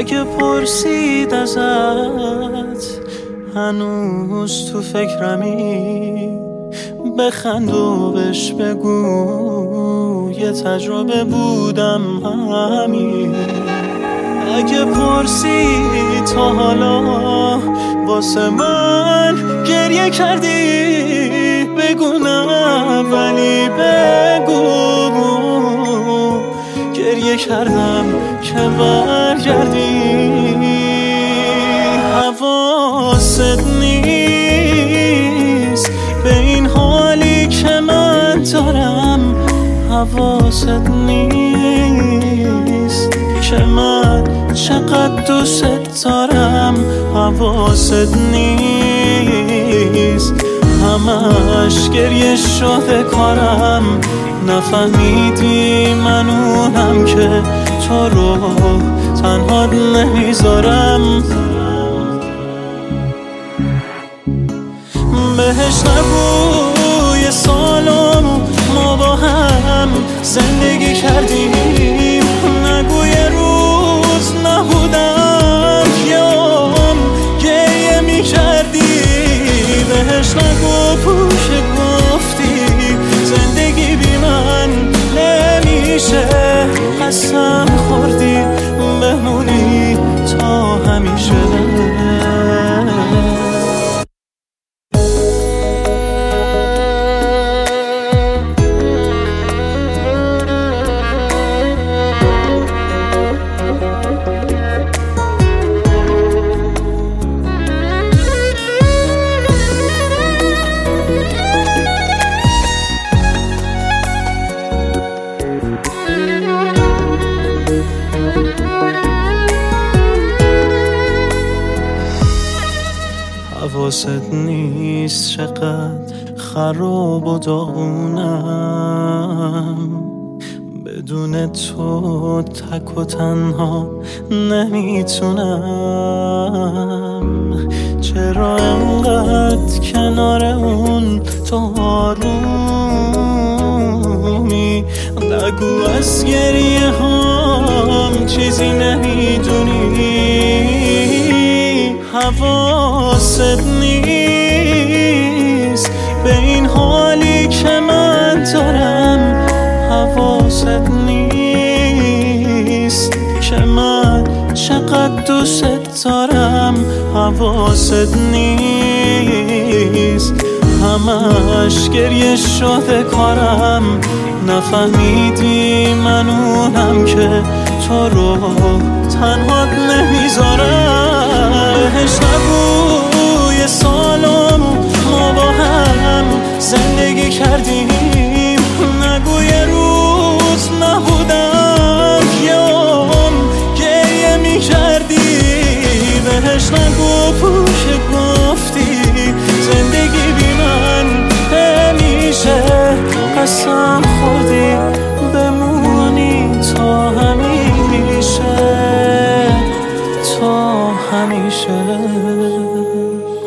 اگه پرسید ازت هنوز تو فکرمی، بخند و بهش بگو یه تجربه بودم همین. اگه پرسید تا حالا واسه من گریه کردی، بگو نه ولی بگو گریه کردم که برگردی. حواست نیست به این حالی که من دارم، حواست نیست که من چقدر دوست دارم، حواست نیست همش گریه شده کارم. نفهمیدی من اونم که تو رو تنها نمیذارم. بهش نگو یه سالم ما با هم زندگی کردیم، نگو یه روز نبودم یام گریه میکردی. بهش نگو که گفتی زندگی بی من نمیشه، قسم خوردی بمونی تا همیشه. حواست نیست چقدر خراب و داغونم، بدون تو تک و تنها نمیتونم. چرا انقدر کنار اون تو آرومی، نگو از گریه هم چیزی نمیدونی. حواست نیست به این حالی که من دارم، حواست نیست که من چقدر دوست دارم، حواست نیست همش گریه شده کارم. نفهمیدی من اونم که تو رو تنها نمیذارم. بهش نگو یه سالم ما با هم زندگی کردیم، نگو یه روز نبودم یام گریه میکردی. بهش نگو که گفتی زندگی بی من نمیشه، قسم خوردی بمونی تا همیشه، تا همیشه.